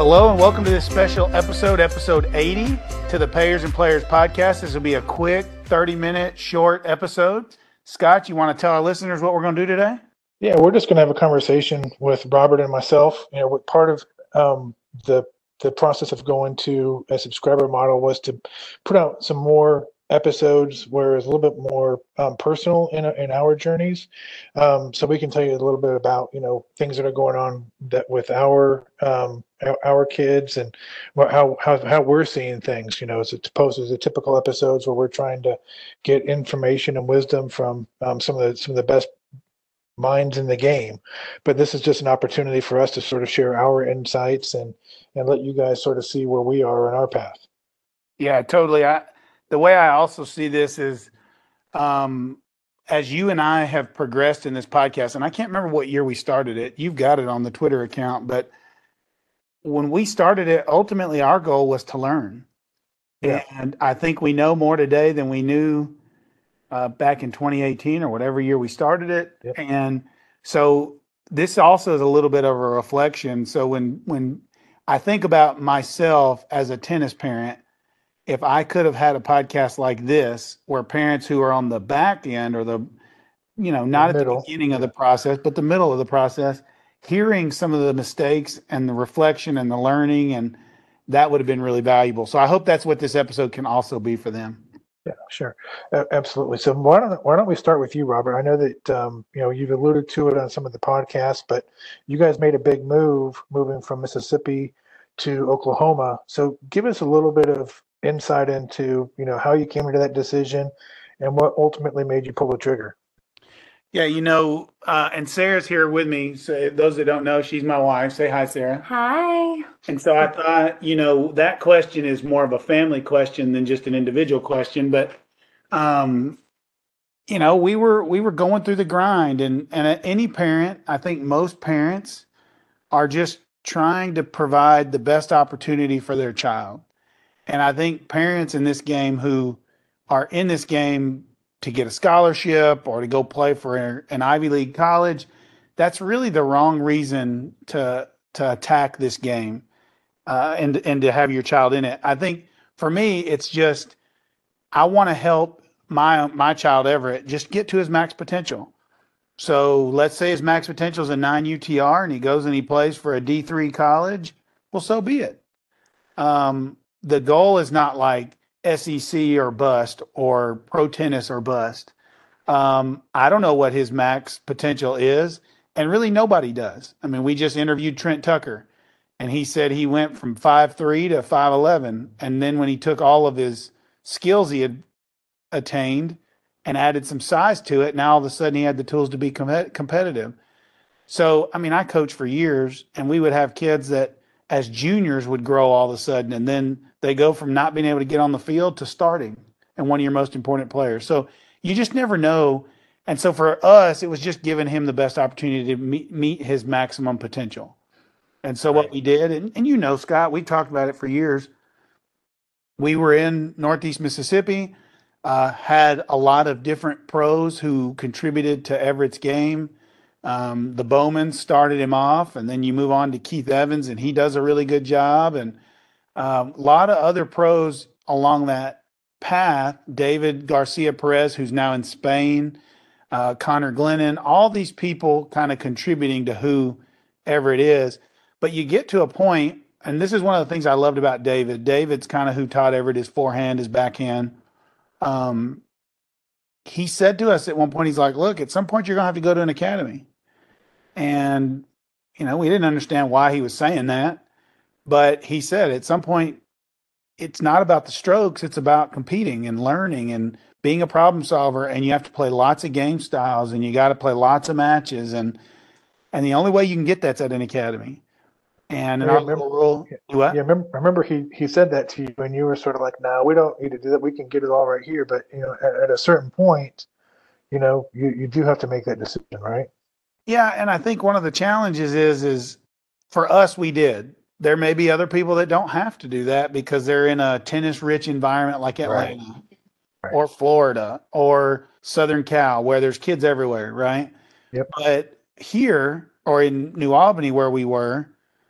Hello and welcome to this special episode 80 to the Payers and Players podcast. This will be a quick 30-minute short episode. Scott, you want to tell our listeners what we're going to do today? Yeah, we're just going to have a conversation with Robert and myself. You know, what part of the process of going to a subscriber model was to put out some more episodes where it's a little bit more personal in our journeys, so we can tell you a little bit about things that are going on that with our kids and how we're seeing things. As opposed to the typical episodes where we're trying to get information and wisdom from some of the best minds in the game. But this is just an opportunity for us to sort of share our insights and let you guys sort of see where we are in our path. Yeah, totally. The way I also see this is as you and I have progressed in this podcast, and I can't remember what year we started it. You've got it on the Twitter account, but when we started it, ultimately our goal was to learn. Yeah. And I think we know more today than we knew back in 2018 or whatever year we started it. Yep. And so this also is a little bit of a reflection. So when I think about myself as a tennis parent, if I could have had a podcast like this where parents who are on the back end or not at the beginning of the process, but the middle of the process, hearing some of the mistakes and the reflection and the learning, and that would have been really valuable. So I hope that's what this episode can also be for them. Yeah, sure. Absolutely. So why don't we start with you, Robert? I know that, you've alluded to it on some of the podcasts, but you guys made a big move moving from Mississippi to Oklahoma. So give us a little bit of insight into, how you came into that decision and what ultimately made you pull the trigger. Yeah, and Sarah's here with me. So those that don't know, she's my wife. Say hi, Sarah. Hi. And so I thought, that question is more of a family question than just an individual question. But, we were going through the grind, and any parent, I think most parents are just trying to provide the best opportunity for their child. And I think parents in this game who are in this game to get a scholarship or to go play for an Ivy League college, that's really the wrong reason to attack this game and to have your child in it. I think for me, it's just I want to help my child Everett just get to his max potential. So let's say his max potential is a 9 UTR and he goes and he plays for a D3 college. Well, so be it. The goal is not like SEC or bust or pro tennis or bust. I don't know what his max potential is, and really nobody does. I mean, we just interviewed Trent Tucker, and he said he went from 5'3" to 5'11", and then when he took all of his skills he had attained and added some size to it, now all of a sudden he had the tools to be competitive. So, I mean, I coached for years, and we would have kids that as juniors would grow all of a sudden, and then they go from not being able to get on the field to starting and one of your most important players. So you just never know. And so for us, it was just giving him the best opportunity to meet his maximum potential. And so what we did, and Scott, we talked about it for years. We were in Northeast Mississippi, had a lot of different pros who contributed to Everett's game. The Bowman started him off, and then you move on to Keith Evans, and he does a really good job. And a lot of other pros along that path, David Garcia Perez, who's now in Spain, Connor Glennon, all these people kind of contributing to who Everett is. But you get to a point, and this is one of the things I loved about David. David's kind of who taught Everett his forehand, his backhand. He said to us at one point, he's like, look, at some point you're going to have to go to an academy. And, we didn't understand why he was saying that. But he said at some point, it's not about the strokes. It's about competing and learning and being a problem solver. And you have to play lots of game styles and you got to play lots of matches. And the only way you can get that's at an academy. And I remember he said that to you and you were sort of like, no, we don't need to do that. We can get it all right here. But, at a certain point, you do have to make that decision, right? Yeah. And I think one of the challenges is for us, we did. There may be other people that don't have to do that because they're in a tennis-rich environment like Atlanta or Florida or Southern Cal where there's kids everywhere, right? Yep. But here or in New Albany where we were,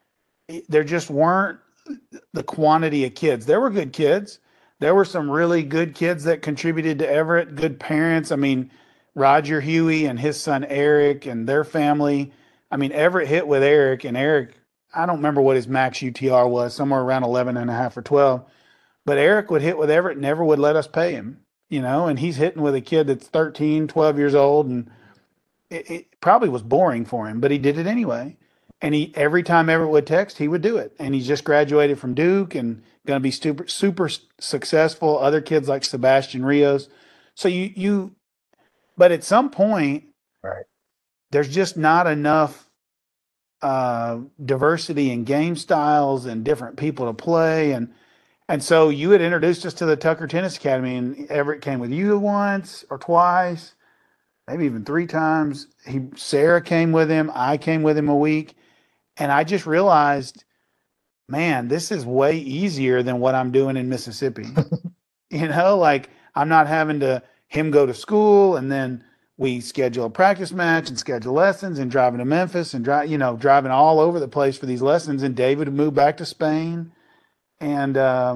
there just weren't the quantity of kids. There were good kids. There were some really good kids that contributed to Everett, good parents. I mean, Roger Huey and his son Eric and their family. I mean, Everett hit with Eric, and Eric, I don't remember what his max UTR was, somewhere around 11 and a half or 12. But Eric would hit with Everett, never would let us pay him, and he's hitting with a kid that's 13, 12 years old. And it probably was boring for him, but he did it anyway. And every time Everett would text, he would do it. And he just graduated from Duke and going to be super, super successful. Other kids like Sebastian Rios. So but at some point, Right. there's just not enough diversity in game styles and different people to play. And so you had introduced us to the Tucker Tennis Academy, and Everett came with you once or twice, maybe even 3 times. Sarah came with him. I came with him a week. And I just realized, man, this is way easier than what I'm doing in Mississippi. Like I'm not having him go to school, and then we schedule a practice match and schedule lessons and driving to Memphis and driving all over the place for these lessons. And David would move back to Spain. And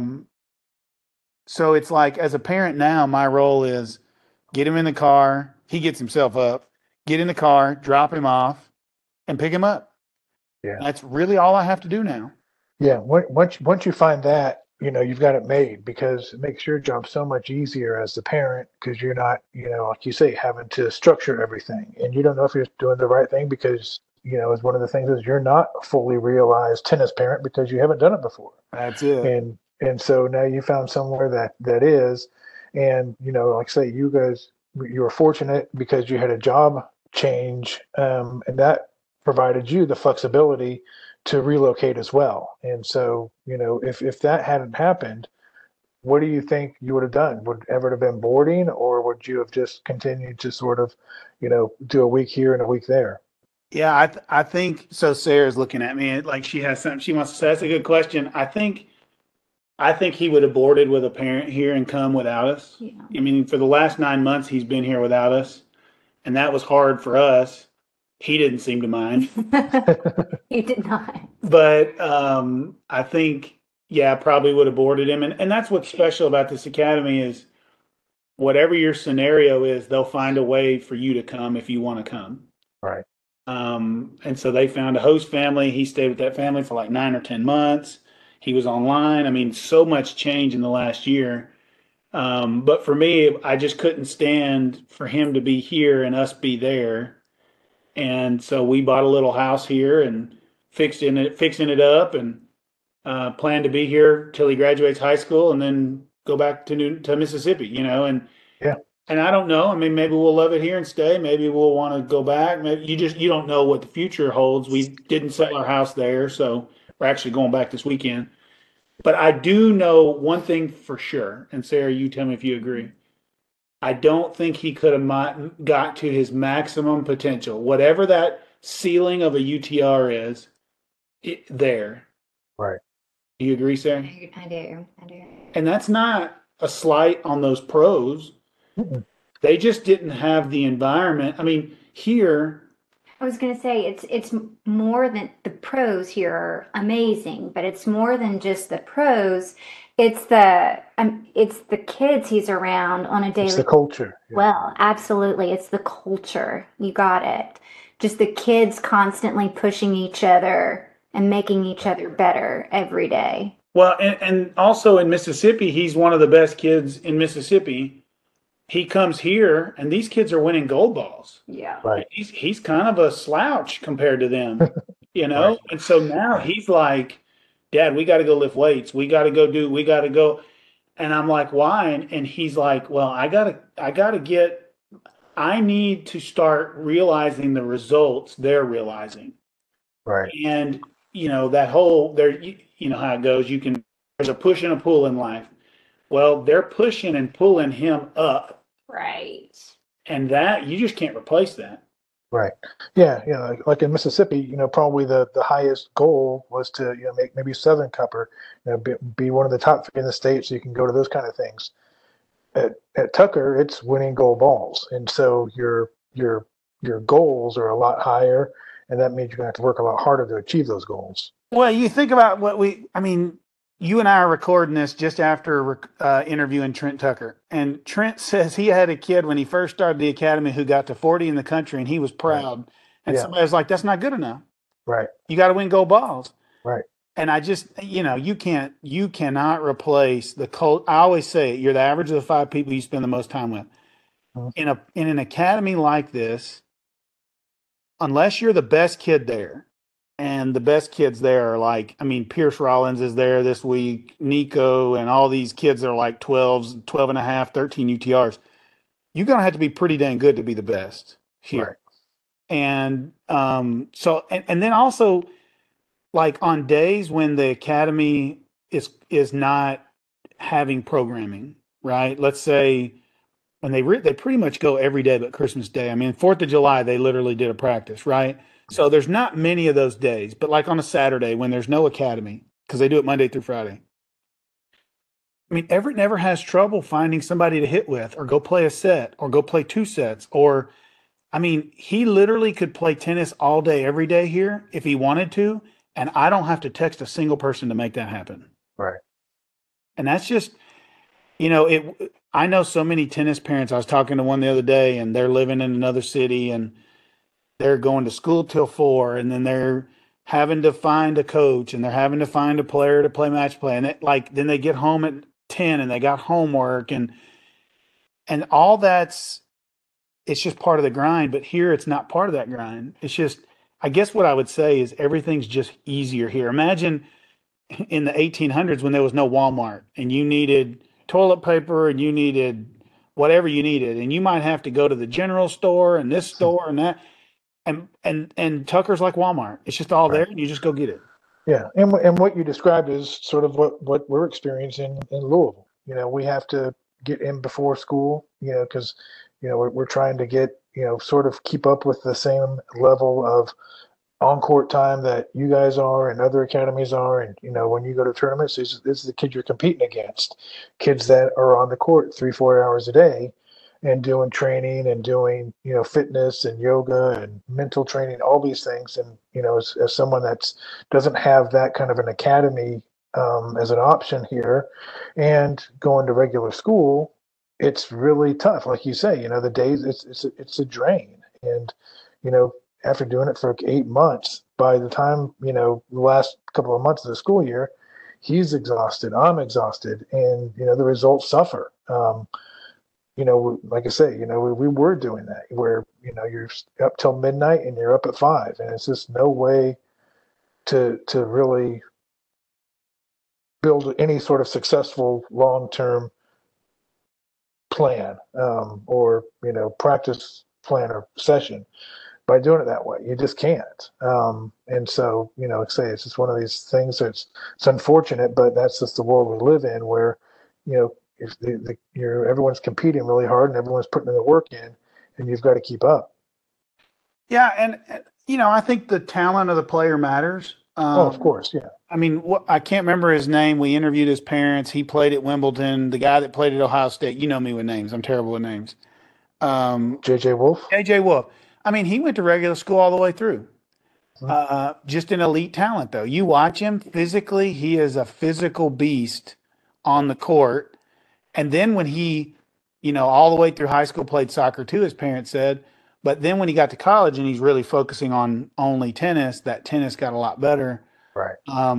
so it's like, as a parent now, my role is get him in the car. He gets himself up, get in the car, drop him off, and pick him up. Yeah. That's really all I have to do now. Yeah. Once you find that, you've got it made, because it makes your job so much easier as the parent, because you're not, like you say, having to structure everything, and you don't know if you're doing the right thing because, as one of the things is, you're not a fully realized tennis parent because you haven't done it before. That's it. And so now you found somewhere that is, and, like I say, you guys, you were fortunate because you had a job change, and that provided you the flexibility to relocate as well. And so, if that hadn't happened, what do you think you would have done? Would Everett have been boarding, or would you have just continued to sort of, do a week here and a week there? Yeah, I think so. Sarah's looking at me like she has something she wants to say. That's a good question. I think he would have boarded with a parent here and come without us. Yeah. I mean, for the last 9 months, he's been here without us, and that was hard for us. He didn't seem to mind. He did not. But I think, yeah, probably would have boarded him. And that's what's special about this academy is whatever your scenario is, they'll find a way for you to come if you want to come. Right. And so they found a host family. He stayed with that family for like 9 or 10 months. He was online. I mean, so much change in the last year. But for me, I just couldn't stand for him to be here and us be there. And so we bought a little house here and fixing it up, and plan to be here till he graduates high school and then go back to Mississippi, and Yeah. And I don't know. I mean, maybe we'll love it here and stay. Maybe we'll want to go back. Maybe you don't know what the future holds. We didn't sell our house there, so we're actually going back this weekend. But I do know one thing for sure, and Sarah, you tell me if you agree. I don't think he could have got to his maximum potential, whatever that ceiling of a UTR is. There. Right. Do you agree, Sarah? I do. And that's not a slight on those pros. Mm-mm. They just didn't have the environment. I mean, here. I was going to say it's more than the pros here are amazing, but it's more than just the pros. It's the kids he's around on a daily. It's the culture. Yeah. Well, absolutely, it's the culture. You got it. Just the kids constantly pushing each other and making each other better every day. Well, and also in Mississippi, he's one of the best kids in Mississippi. He comes here, and these kids are winning gold balls. Yeah. Right. He's kind of a slouch compared to them, Right. And so now he's like, Dad, we got to go lift weights. We got to go. And I'm like, why? And he's like, well, I need to start realizing the results they're realizing. Right. And, that whole, you know how it goes. There's a push and a pull in life. Well, they're pushing and pulling him up. Right. And that, you just can't replace that. Right. Yeah. Like in Mississippi, probably the highest goal was to, make maybe Southern Cup or, be one of the top 3 in the state, so you can go to those kind of things. At Tucker, it's winning gold balls. And so your goals are a lot higher, and that means you're going to have to work a lot harder to achieve those goals. Well, you think about I mean, you and I are recording this just after interviewing Trent Tucker. And Trent says he had a kid when he first started the academy who got to 40 in the country and he was Right. proud. And Yeah. somebody was like, that's not good enough. Right. You got to win gold balls. Right. And I just, you cannot replace the cult. I always say you're the average of the 5 people you spend the most time with. Mhm. In an academy like this, unless you're the best kid there, and the best kids there are like, I mean, Pierce Rollins is there this week, Nico, and all these kids are like 12s, 12 and a half, 13 UTRs. You're going to have to be pretty dang good to be the best Right. here. And and then also, like on days when the academy is not having programming, right? Let's say, and they pretty much go every day but Christmas Day. I mean, 4th of July they literally did a practice, right? So there's not many of those days, but like on a Saturday when there's no academy because they do it Monday through Friday. I mean, Everett never has trouble finding somebody to hit with or go play a set or go play 2 sets or I mean, he literally could play tennis all day every day here if he wanted to, and I don't have to text a single person to make that happen. Right. And that's just it. I know so many tennis parents. I was talking to one the other day, and they're living in another city, and they're going to school till 4, and then they're having to find a coach, and they're having to find a player to play match play, and then they get home at 10, and they got homework, and all that's it's just part of the grind. But here, it's not part of that grind. It's just, I guess what I would say is everything's just easier here. Imagine in the 1800s when there was no Walmart and you needed toilet paper and you needed whatever you needed, and you might have to go to the general store and this store and that, and Tucker's like Walmart. It's just all there, Right. and you just go get it. Yeah. And what you described is sort of what we're experiencing in Louisville. We have to get in before school, because, we're trying to get, sort of keep up with the same level of on court time that you guys are and other academies are. And, when you go to tournaments, this is the kids you're competing against, kids that are on the court 3-4 hours a day and doing training and doing, fitness and yoga and mental training, all these things. And, as someone that's doesn't have that kind of an academy as an option here and going to regular school, it's really tough. Like you say, the days it's a drain. And, you know, after doing it for 8 months, by the time, the last couple of months of the school year, he's exhausted, I'm exhausted, and, the results suffer. Like I say, we were doing that where, you're up till midnight and you're up at 5, and it's just no way to really build any sort of successful long-term plan, or, practice plan or session by doing it that way. You just can't. And so, like I say, it's just one of these things that's, it's unfortunate, but that's just the world we live in where, if everyone's competing really hard and everyone's putting the work in, and you've got to keep up. Yeah, and I think the talent of the player matters. Oh, of course. Yeah. I mean, I can't remember his name. We interviewed his parents. He played at Wimbledon. The guy that played at Ohio State. You know me with names. I'm terrible with names. JJ Wolf. AJ Wolf. I mean, he went to regular school all the way through. Mhm. Just an elite talent, though. You watch him physically; he is a physical beast on the court. And then when he, all the way through high school, played soccer too, his parents said. But then when he got to college and he's really focusing on only tennis, that tennis got a lot better. Right.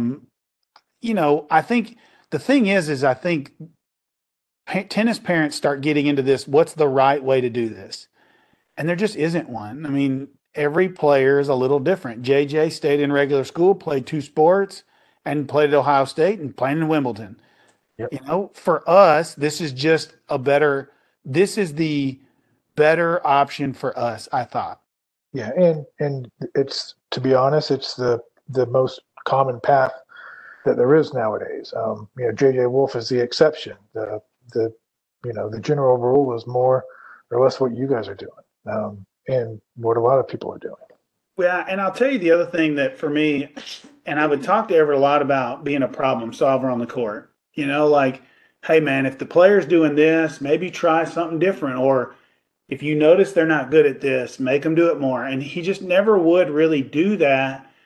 I think the thing is I think tennis parents start getting into this. What's the right way to do this? And there just isn't one. I mean, every player is a little different. JJ stayed in regular school, played 2 sports, and played at Ohio State and playing in Wimbledon. Yep. For us, this is this is the better option for us, I thought. Yeah. And it's, to be honest, it's the most common path that there is nowadays. JJ Wolf is the exception. The general rule is more or less what you guys are doing, and what a lot of people are doing. Yeah, and I'll tell you the other thing that for me, and I would talk to Everett a lot about being a problem solver on the court. Like, hey man, if the player's doing this, maybe try something different. Or if you notice they're not good at this, make them do it more. And he just never would really do that.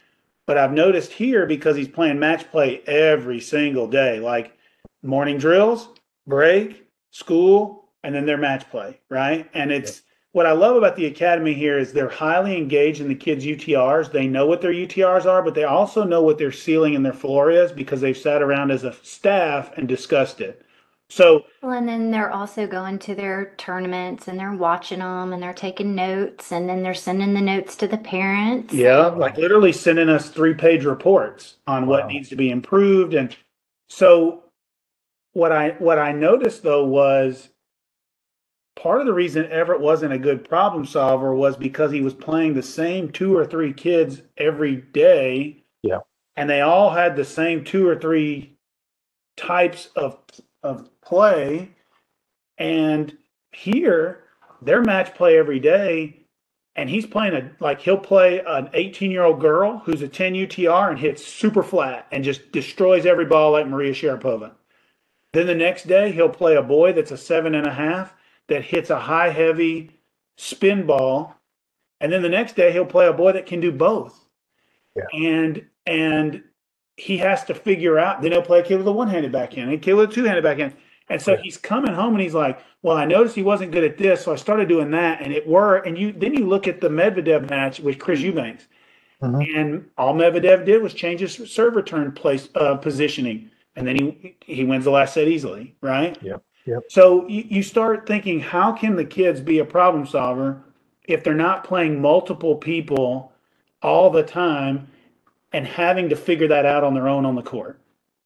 But I've noticed here because he's playing match play every single day, like morning drills, break, school, and then their match play, right? And it's what I love about the academy here is they're highly engaged in the kids' UTRs. They know what their UTRs are, but they also know what their ceiling and their floor is because they've sat around as a staff and discussed it. So, Well, and then they're also going to their tournaments and they're watching them and they're taking notes and then they're sending the notes to the parents. yeah, like literally sending us 3-page reports on what needs to be improved. And so what I noticed though was part of the reason Everett wasn't a good problem solver was because he was playing the same 2 or 3 kids every day. Yeah. And they all had the same 2 or 3 types of play. And here, they're match play every day. And he's playing he'll play an 18-year-old girl who's a 10 UTR and hits super flat and just destroys every ball like Maria Sharapova. Then the next day, he'll play a boy that's a 7.5 that hits a high, heavy spin ball. And then the next day, he'll play a boy that can do both. Yeah. And he has to figure out, then he'll play a kid with a one-handed backhand and a kid with a two-handed backhand. And so he's coming home and he's like, well, I noticed he wasn't good at this, so I started doing that, and it worked. And then you look at the Medvedev match with Chris Eubanks, and all Medvedev did was change his serve return positioning, and then he wins the last set easily, right? Yep. So you start thinking, how can the kids be a problem solver if they're not playing multiple people all the time and having to figure that out on their own on the court?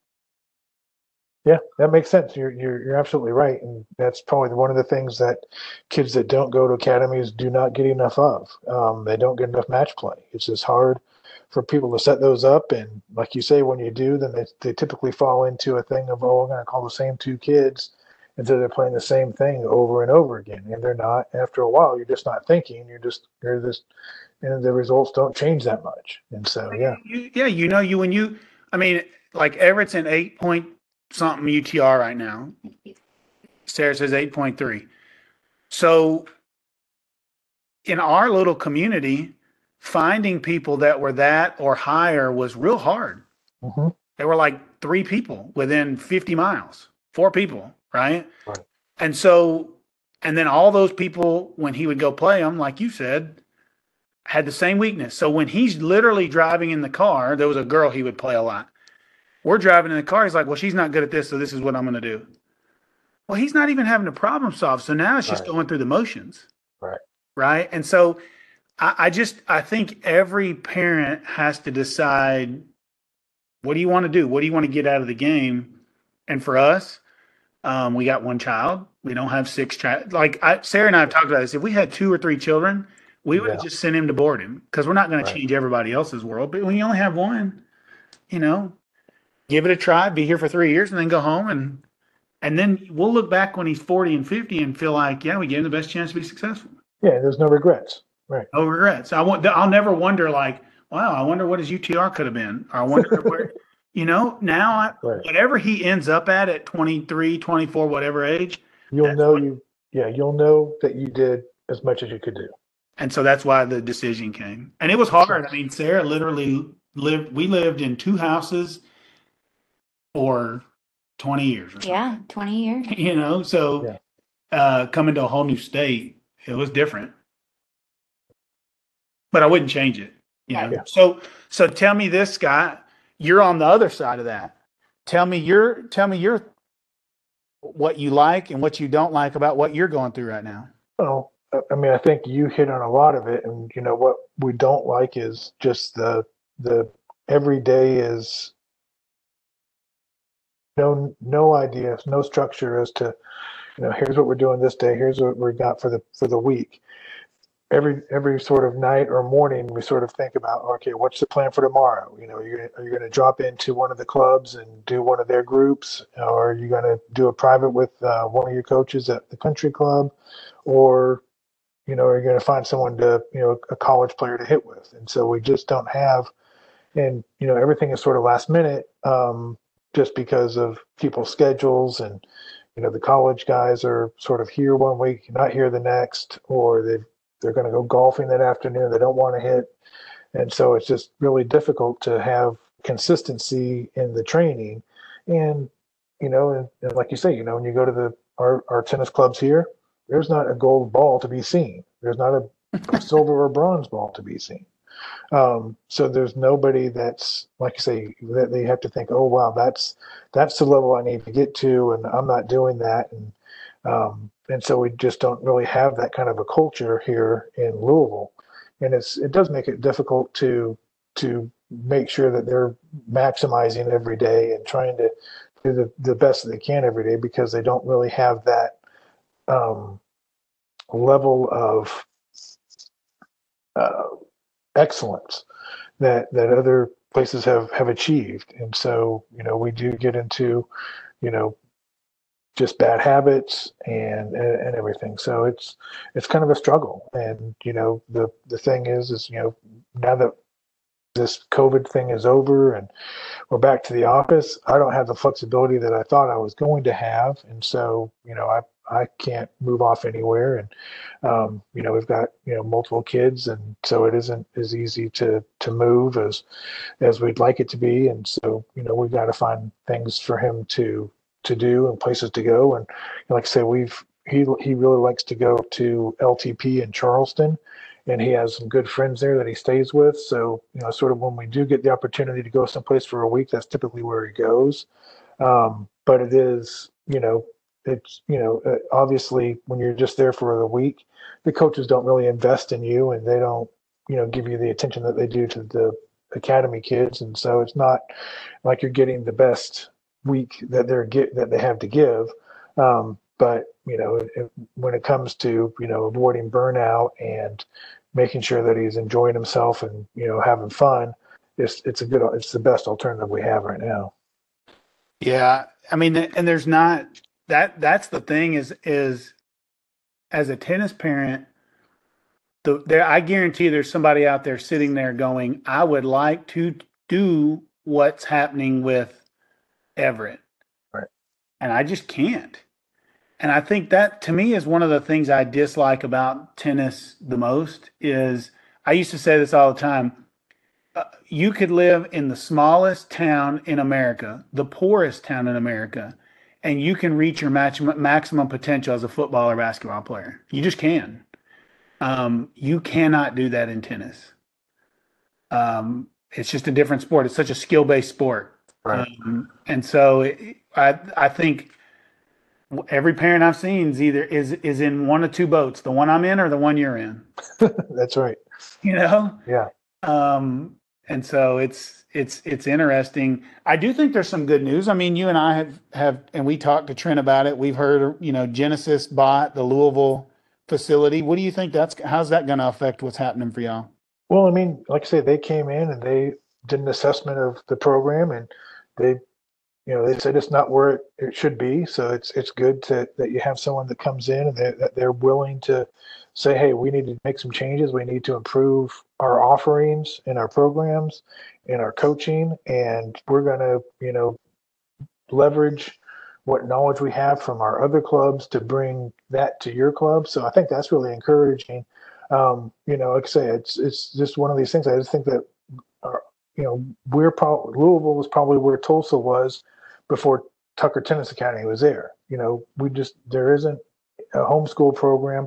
Yeah, that makes sense. You're absolutely right, and that's probably one of the things that kids that don't go to academies do not get enough of. They don't get enough match play. It's just hard for people to set those up, and like you say, when you do, then they typically fall into a thing of, oh, I'm going to call the same 2 kids, and so they're playing the same thing over and over again, and they're not. After a while, you're just not thinking. You're just, and the results don't change that much. And so, yeah. Like Everett's an 8 point something UTR right now. Sarah says 8.3. So in our little community, finding people that were that or higher was real hard. There were like 3 people within 50 miles, 4 people, right? And then all those people, when he would go play them, like you said, had the same weakness. So when he's literally driving in the car, there was a girl he would play a lot. We're driving in the car. He's like, well, she's not good at this, so this is what I'm going to do. Well, he's not even having to problem solve. So now it's just going through the motions. Right. And so I think every parent has to decide, what do you want to do? What do you want to get out of the game? And for us, we got 1 child. We don't have 6 child. Sarah and I have talked about this. If we had 2 or 3 children, we would have just sent him to boarding because we're not going to change everybody else's world. But when you only have 1, give it a try, be here for 3 years, and then go home. And then we'll look back when he's 40 and 50 and feel like, yeah, we gave him the best chance to be successful. Yeah, there's no regrets. Right. No regrets. I'll never wonder like, wow, I wonder what his UTR could have been. Or I wonder where, now whatever he ends up at 23, 24, whatever age. You'll know that you did as much as you could do. And so that's why the decision came. And it was hard. I mean, Sarah literally we lived in 2 houses for 20 years. Or something. Yeah, 20 years. So coming to a whole new state, it was different. But I wouldn't change it. So tell me this, Scott, you're on the other side of that. Tell me your what you like and what you don't like about what you're going through right now. Well, I mean, I think you hit on a lot of it, and what we don't like is just the every day is no idea, no structure as to here's what we're doing this day, here's what we got for the week. Every sort of night or morning, we sort of think about, okay, what's the plan for tomorrow? Are you going to drop into one of the clubs and do one of their groups, or are you going to do a private with one of your coaches at the country club, or are you going to find someone a college player to hit with? And so we just don't have, and everything is sort of last minute, just because of people's schedules, and the college guys are sort of here one week, not here the next, or they're going to go golfing that afternoon. They don't want to hit And so it's just really difficult to have consistency in the training. And, and like you say, when you go to our tennis clubs here, there's not a gold ball to be seen. There's not a silver or bronze ball to be seen. So there's nobody that's, like I say, that they have to think, oh wow, that's the level I need to get to, and I'm not doing that. And so we just don't really have that kind of a culture here in Louisville, and it does make it difficult to make sure that they're maximizing every day and trying to do the best that they can every day, because they don't really have that level of excellence that other places have achieved. And so, we do get into, just bad habits and everything. So it's kind of a struggle. And, the thing is, now that this COVID thing is over and we're back to the office, I don't have the flexibility that I thought I was going to have. And so, I can't move off anywhere. And, we've got, multiple kids. And so it isn't as easy to move as we'd like it to be. And so, we've got to find things for him to do and places to go. And like I said, he really likes to go to LTP in Charleston, and he has some good friends there that he stays with. So, sort of when we do get the opportunity to go someplace for a week, that's typically where he goes. But it is, obviously when you're just there for the week, the coaches don't really invest in you, and they don't, give you the attention that they do to the academy kids. And so it's not like you're getting the best week that they have to give. But when it comes to avoiding burnout and making sure that he's enjoying himself and having fun, it's the best alternative we have right now. Yeah, I mean, and there's not that's the thing is as a tennis parent, I guarantee there's somebody out there sitting there going, I would like to do what's happening with Everett, right? And I just can't. And I think that, to me, is one of the things I dislike about tennis the most. Is I used to say this all the time. You could live in the smallest town in America, the poorest town in America, and you can reach your maximum potential as a football or basketball player. You just can. You cannot do that in tennis. It's just a different sport. It's such a skill-based sport. Right. And so I think every parent I've seen is in one of two boats, the one I'm in or the one you're in. That's right. Yeah. And so it's interesting. I do think there's some good news. I mean, you and I have and we talked to Trent about it. We've heard, Genesis bought the Louisville facility. What do you think how's that going to affect what's happening for y'all? Well, I mean, like I say, they came in and they did an assessment of the program, and they said it's not where it should be. So it's good that you have someone that comes in and that they're willing to say, hey, we need to make some changes. We need to improve our offerings in our programs, in our coaching, and we're going to, leverage what knowledge we have from our other clubs to bring that to your club. So I think that's really encouraging. Like I say, it's just one of these things. I just think that, Louisville was probably where Tulsa was before Tucker Tennis Academy was there. There isn't a homeschool program.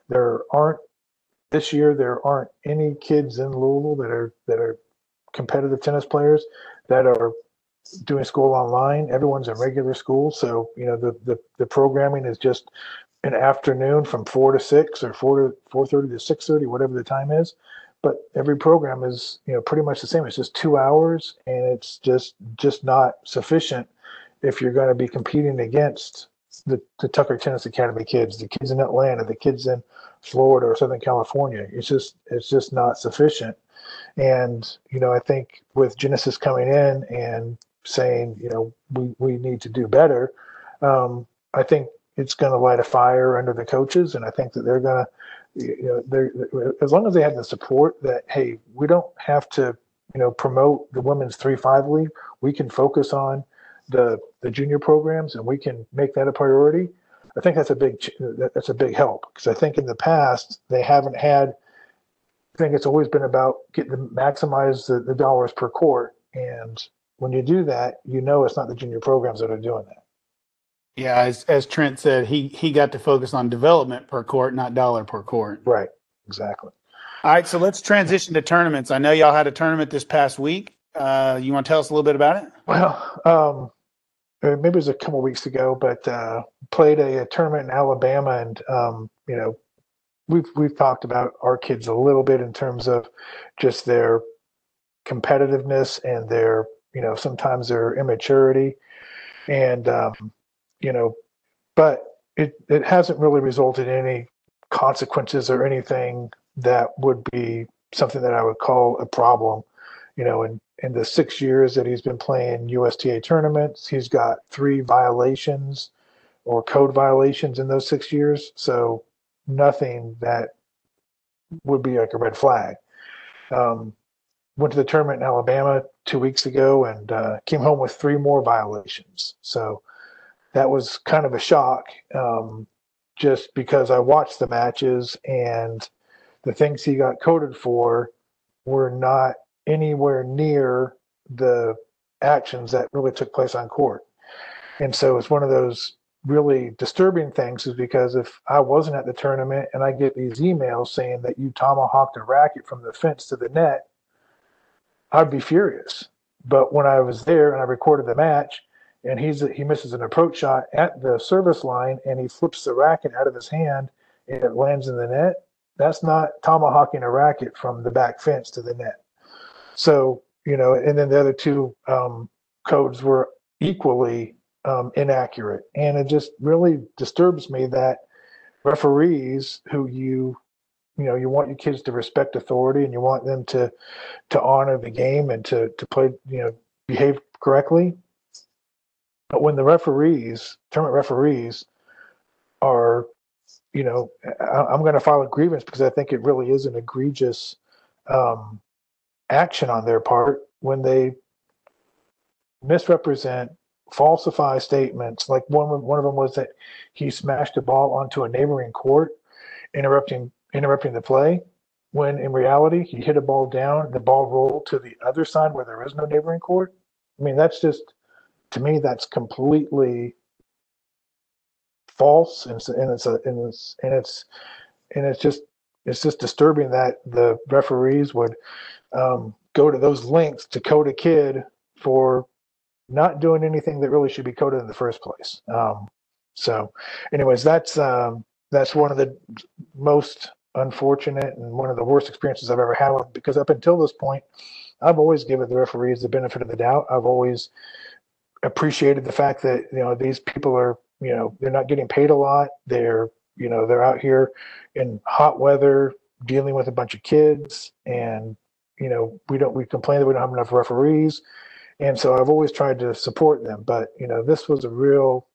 This year there aren't any kids in Louisville that are competitive tennis players that are doing school online. Everyone's in regular school. So, the programming is just an afternoon from 4 to 6 or 4:30 to 6:30, whatever the time is. But every program is, pretty much the same. It's just 2 hours, and it's just not sufficient if you're going to be competing against the Tucker Tennis Academy kids, the kids in Atlanta, the kids in Florida or Southern California. It's just not sufficient. And, I think with Genesis coming in and saying, we need to do better, I think it's going to light a fire under the coaches. And I think that they're going to, as long as they have the support that, hey, we don't have to, promote the women's 3-5 league. We can focus on the junior programs, and we can make that a priority. I think that's a big help, because I think in the past they haven't had think it's always been about getting to maximize the dollars per court. And when you do that, it's not the junior programs that are doing that. Yeah, as Trent said, he got to focus on development per court, not dollar per court. Right. Exactly. All right, so let's transition to tournaments. I know y'all had a tournament this past week. You want to tell us a little bit about it? Well, maybe it was a couple weeks ago, but played a tournament in Alabama, and we've talked about our kids a little bit in terms of just their competitiveness and their sometimes their immaturity, and but it hasn't really resulted in any consequences or anything that would be something that I would call a problem. In the 6 years that he's been playing USTA tournaments, he's got 3 violations or code violations in those 6 years. So nothing that would be like a red flag. Went to the tournament in Alabama 2 weeks ago and came home with 3 more violations. So that was kind of a shock, just because I watched the matches and the things he got coded for were not anywhere near the actions that really took place on court. And so it's one of those really disturbing things, is because if I wasn't at the tournament and I get these emails saying that you tomahawked a racket from the fence to the net, I'd be furious. But when I was there and I recorded the match, and he misses an approach shot at the service line and he flips the racket out of his hand and it lands in the net, that's not tomahawking a racket from the back fence to the net. So, and then the other 2 codes were equally inaccurate. And it just really disturbs me that referees who you want your kids to respect authority and you want them to honor the game and to play, behave correctly. But when the tournament referees are, I'm going to file a grievance because I think it really is an egregious action on their part when they misrepresent, falsify statements. Like one of them was that he smashed a ball onto a neighboring court, interrupting the play, when in reality he hit a ball down, the ball rolled to the other side where there is no neighboring court. I mean, that's just, to me, that's completely false, and it's just disturbing that the referees would go to those lengths to code a kid for not doing anything that really should be coded in the first place. So, anyways, that's one of the most unfortunate and one of the worst experiences I've ever had with, because up until this point, I've always given the referees the benefit of the doubt. I've always appreciated the fact that these people are they're not getting paid a lot. They're out here in hot weather dealing with a bunch of kids, and we complain that we don't have enough referees, and so I've always tried to support them. But this was a real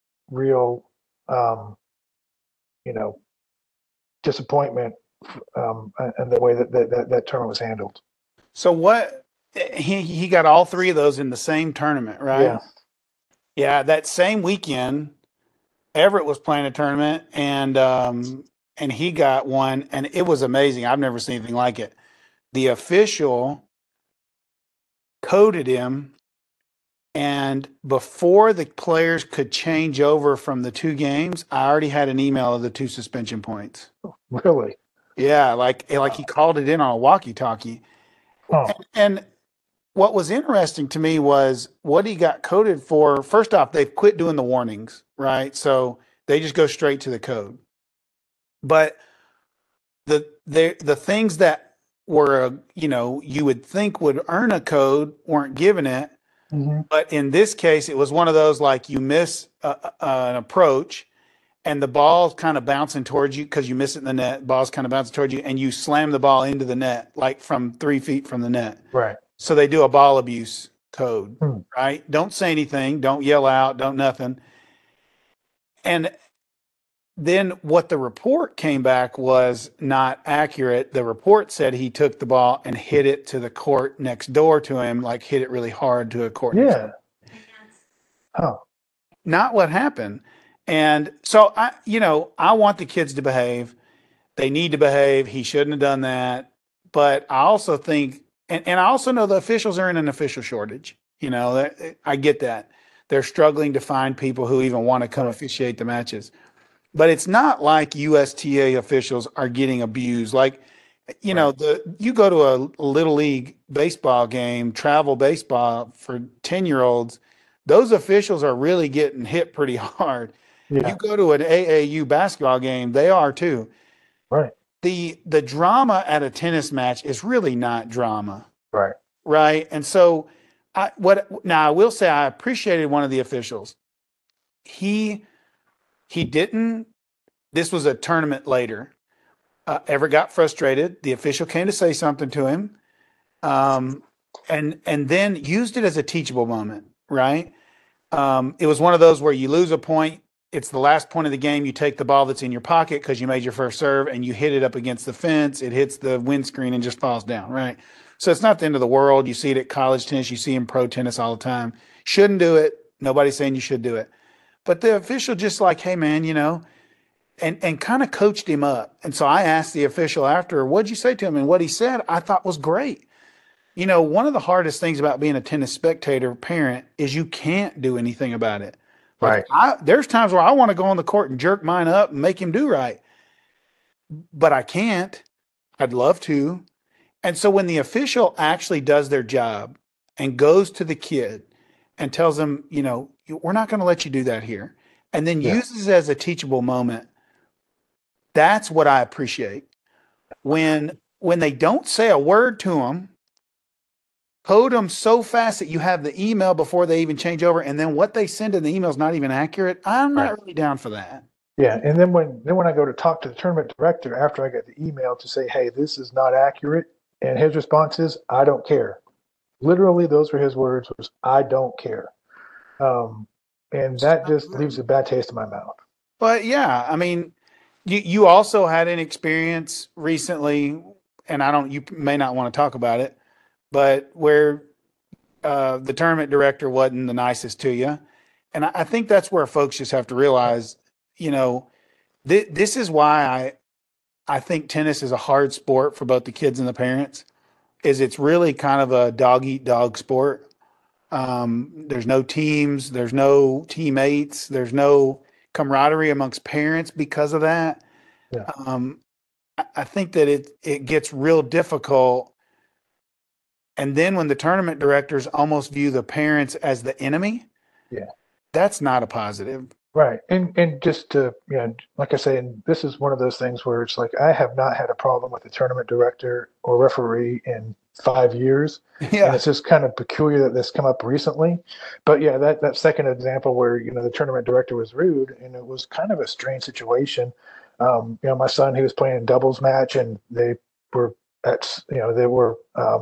disappointment, and the way that tournament was handled. So what he got all 3 of those in the same tournament, right? Yeah. Yeah, that same weekend, Everett was playing a tournament, and he got one, and it was amazing. I've never seen anything like it. The official coded him, and before the players could change over from the 2 games, I already had an email of the 2 suspension points. Really? Yeah, like he called it in on a walkie-talkie. Oh. And what was interesting to me was what he got coded for. First off, they've quit doing the warnings, right? So they just go straight to the code. But the things that were, you would think would earn a code weren't given it. Mm-hmm. But in this case, it was one of those, like, you miss an approach and the ball's kind of bouncing towards you because you miss it in the net. Ball's kind of bouncing towards you and you slam the ball into the net, like from 3 feet from the net. Right. So they do a ball abuse code, right? Don't say anything. Don't yell out. Don't nothing. And then what the report came back was not accurate. The report said he took the ball and hit it to the court next door to him, like hit it really hard to a court. Yeah. Oh. Not what happened. And so I want the kids to behave. They need to behave. He shouldn't have done that. but I also think, and I also know the officials are in an official shortage. I get that. They're struggling to find people who even want to come Right. officiate the matches. But it's not like USTA officials are getting abused. Like, Right. you go to a little league baseball game, travel baseball for 10-year-olds, those officials are really getting hit pretty hard. You Yeah. go to an AAU basketball game, they are too. Right. The drama at a tennis match is really not drama, Right. right? And so I will say I appreciated one of the officials. He he didn't this was a tournament later. Ever got frustrated. The official came to say something to him, um, and then used it as a teachable moment. Right? It was one of those where you lose a point. It's the last point of the game. You take the ball that's in your pocket because you made your first serve, and you hit it up against the fence. It hits the windscreen and just falls down. Right? So it's not the end of the world. You see it at college tennis. You see in pro tennis all the time. Shouldn't do it. Nobody's saying you should do it. But the official just like, hey man, and kind of coached him up. And so I asked the official after, what'd you say to him? And what he said, I thought was great. One of the hardest things about being a tennis spectator parent is you can't do anything about it. Like Right. there's times where I want to go on the court and jerk mine up and make him do right, but I can't. I'd love to. And so when the official actually does their job and goes to the kid and tells them, we're not going to let you do that here, and then Yeah. uses it as a teachable moment, that's what I appreciate. When they don't say a word to them, code them so fast that you have the email before they even change over, and then what they send in the email is not even accurate. I'm Right. not really down for that. Yeah. And then when I go to talk to the tournament director after I get the email to say, hey, this is not accurate, and his response is, I don't care. Literally, those were his words, was I don't care. Um, and that just leaves a bad taste in my mouth. But yeah, I mean, you also had an experience recently, and you may not want to talk about it, but where the tournament director wasn't the nicest to you. And I think that's where folks just have to realize, this is why I think tennis is a hard sport for both the kids and the parents, is it's really kind of a dog eat dog sport. There's no teams, there's no teammates, there's no camaraderie amongst parents because of that. Yeah. I think that it gets real difficult. And then when the tournament directors almost view the parents as the enemy, Yeah. that's not a positive. Right. And just to, like I say, and this is one of those things where it's like I have not had a problem with the tournament director or referee in 5 years. And Yeah. it's just kind of peculiar that this come up recently. But yeah, that second example where, the tournament director was rude and it was kind of a strange situation. My son, he was playing a doubles match and they were they were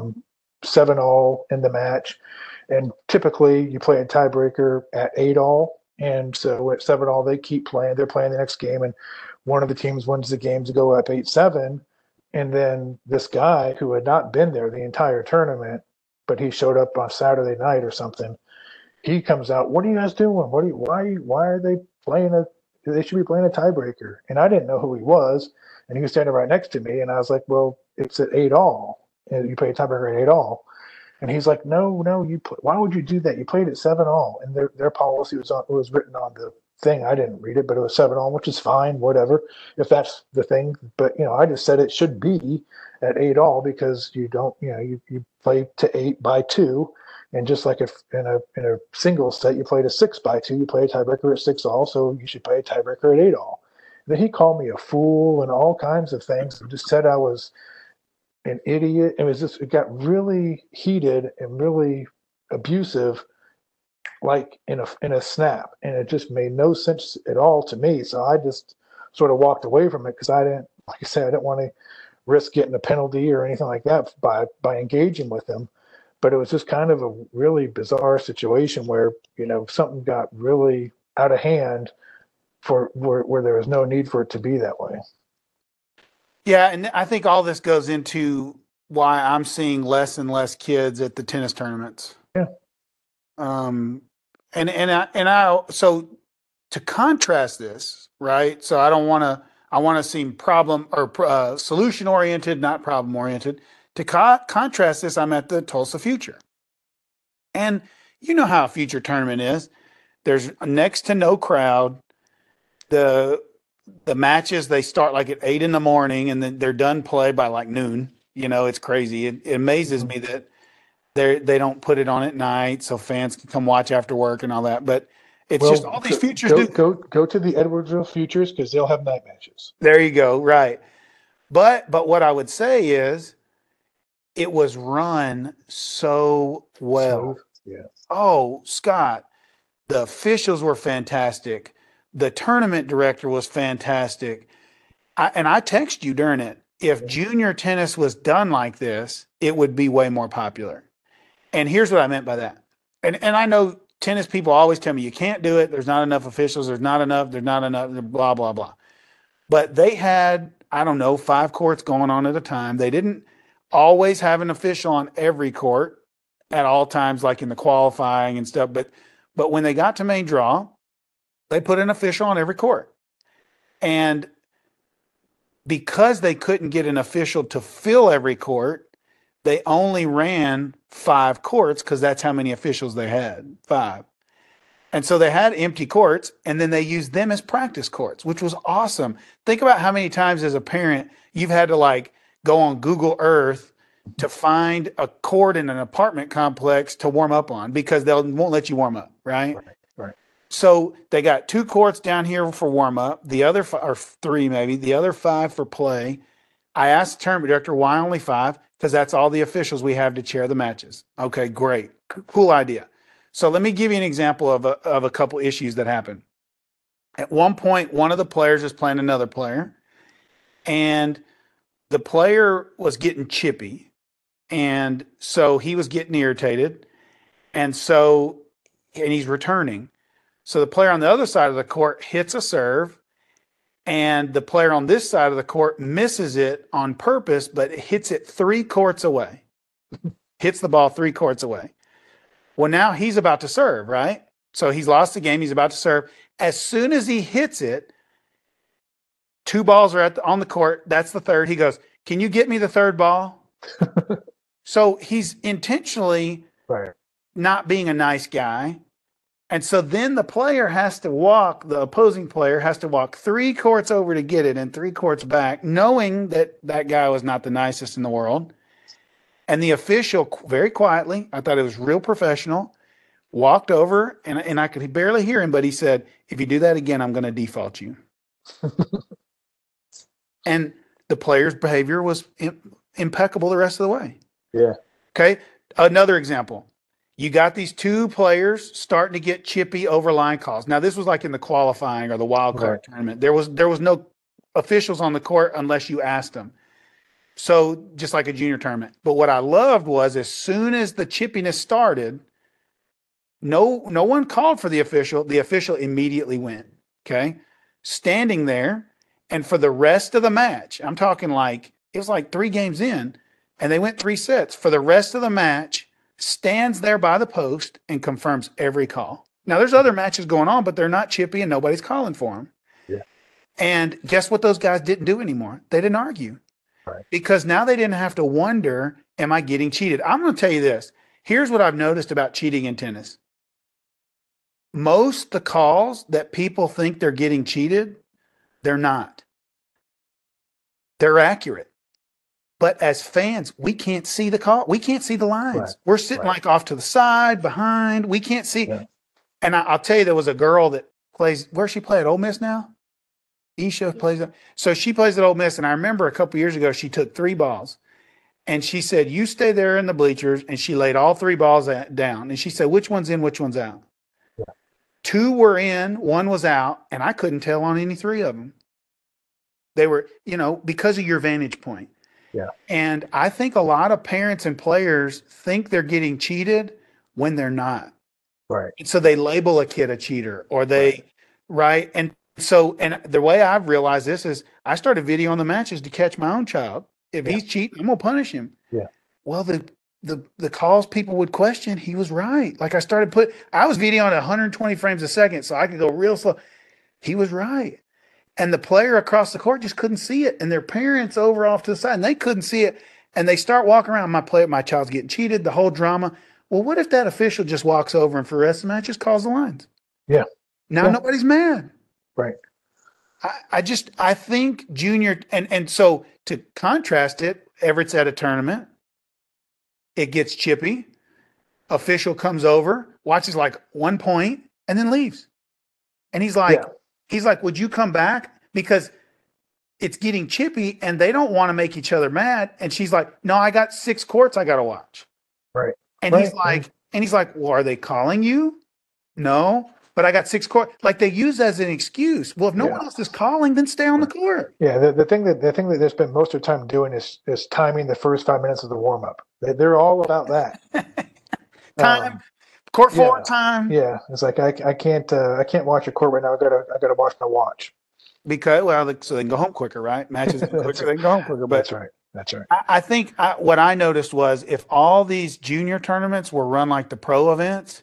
7-all in the match. And typically you play a tiebreaker at 8-all. And so at 7-all, they keep playing. They're playing the next game, and one of the teams wins the game to go up 8-7. And then this guy who had not been there the entire tournament, but he showed up on Saturday night or something. He comes out. What are you guys doing? Why are they playing They should be playing a tiebreaker. And I didn't know who he was, and he was standing right next to me. And I was like, well, it's at 8-all, and you play a tiebreaker at 8-all. And he's like, no, why would you do that? You played at 7-all, and their policy was written on the thing. I didn't read it, but it was 7-all, which is fine, whatever, if that's the thing. But I just said it should be at 8-all because you don't, you play to 8-by-2, and just like if in a single set you played a 6-by-2, you play a tiebreaker at 6-all, so you should play a tiebreaker at 8-all. Then he called me a fool and all kinds of things. Just said I was an idiot. It got really heated and really abusive, like in a snap, and it just made no sense at all to me. So I just sort of walked away from it because I didn't, like I said, I didn't want to risk getting a penalty or anything like that by engaging with him. But it was just kind of a really bizarre situation where something got really out of hand for where there was no need for it to be that way. Yeah, and I think all this goes into why I'm seeing less and less kids at the tennis tournaments. Yeah. So to contrast this, right? So I want to seem problem or solution oriented, not problem oriented. To contrast this, I'm at the Tulsa Future. And you know how a future tournament is. There's next to no crowd. The matches, they start like at 8 a.m. and then they're done play by like noon. It's crazy. It amazes me that they don't put it on at night so fans can come watch after work and all that. But it's just all these futures go to the Edwardsville Futures because they'll have night matches. There you go. Right. But what I would say is it was run so well. Yeah. Oh, Scott, the officials were fantastic. The tournament director was fantastic. I text you during it. If junior tennis was done like this, it would be way more popular. And here's what I meant by that. And I know tennis people always tell me you can't do it. There's not enough officials. There's not enough, blah, blah, blah. But they had, I don't know, 5 courts going on at a time. They didn't always have an official on every court at all times, like in the qualifying and stuff. But when they got to main draw, they put an official on every court. And because they couldn't get an official to fill every court, they only ran 5 courts because that's how many officials they had, 5. And so they had empty courts, and then they used them as practice courts, which was awesome. Think about how many times as a parent you've had to like go on Google Earth to find a court in an apartment complex to warm up on because they won't let you warm up, right? Right. So they got 2 courts down here for warm up, the other or 3 maybe, the other 5 for play. I asked the tournament director why only 5, because that's all the officials we have to chair the matches. Okay, great, cool idea. So let me give you an example of a couple issues that happened. At one point, one of the players is playing another player, and the player was getting chippy, and so he was getting irritated, and he's returning. So the player on the other side of the court hits a serve, and the player on this side of the court misses it on purpose, but hits it 3 courts away. Hits the ball 3 courts away. Well, now he's about to serve, right? So he's lost the game. He's about to serve. As soon as he hits it, 2 balls are on the court. That's the third. He goes, "Can you get me the third ball?" So he's intentionally not being a nice guy. And so then the opposing player has to walk 3 courts over to get it and 3 courts back, knowing that guy was not the nicest in the world. And the official, very quietly, I thought it was real professional, walked over, and I could barely hear him, but he said, "If you do that again, I'm going to default you." And the player's behavior was impeccable the rest of the way. Yeah. Okay. Another example. You got these 2 players starting to get chippy over line calls. Now, this was like in the qualifying or the wild card tournament. There was no officials on the court unless you asked them. So just like a junior tournament. But what I loved was as soon as the chippiness started, no one called for the official. The official immediately went. Okay. Standing there. And for the rest of the match, I'm talking like, it was like 3 games in, and they went 3 sets. For the rest of the match, stands there by the post and confirms every call. Now, there's other matches going on, but they're not chippy and nobody's calling for them. Yeah. And guess what those guys didn't do anymore? They didn't argue. Right. Because now they didn't have to wonder, am I getting cheated? I'm going to tell you this. Here's what I've noticed about cheating in tennis. Most the calls that people think they're getting cheated, they're not. They're accurate. But as fans, we can't see the call. We can't see the lines. Right. We're sitting like off to the side, behind. We can't see. Yeah. And I'll tell you, there was a girl that plays, where she play at Ole Miss now? Isha plays. So she plays at Ole Miss. And I remember a couple years ago, she took 3 balls. And she said, "You stay there in the bleachers." And she laid all 3 balls down. And she said, "Which one's in, which one's out?" Yeah. 2 were in, 1 was out. And I couldn't tell on any 3 of them. They were, because of your vantage point. Yeah. And I think a lot of parents and players think they're getting cheated when they're not. Right. And so they label a kid a cheater, or they, right? And so, and the way I've realized this is I started videoing the matches to catch my own child. If he's cheating, I'm going to punish him. Yeah. Well, the calls people would question, he was right. Like I was videoing at 120 frames a second, so I could go real slow. He was right. And the player across the court just couldn't see it. And their parents over off to the side, and they couldn't see it. and they start walking around. My child's getting cheated. The whole drama. Well, what if that official just walks over and for the rest of the match just calls the lines? Yeah. Now Yeah. nobody's mad. Right. I think junior, and so to contrast it, Everett's at a tournament. It gets chippy. Official comes over, watches like 1 point, and then leaves. And he's like, would you come back? Because it's getting chippy and they don't want to make each other mad. And she's like, no, I got 6 courts I got to watch. Right. And he's like, well, are they calling you? No, but I got 6 courts. Like they use as an excuse. Well, if no one else is calling, then stay on the court. Yeah. The thing that they spend most of their time doing is timing the first 5 minutes of the warm up. They're all about that. Time, court forward time. Yeah. It's like, I can't watch a court right now. I gotta watch my watch. Because, so they can go home quicker, right? Matches quicker, they can go home quicker. But That's right. I think what I noticed was if all these junior tournaments were run like the pro events,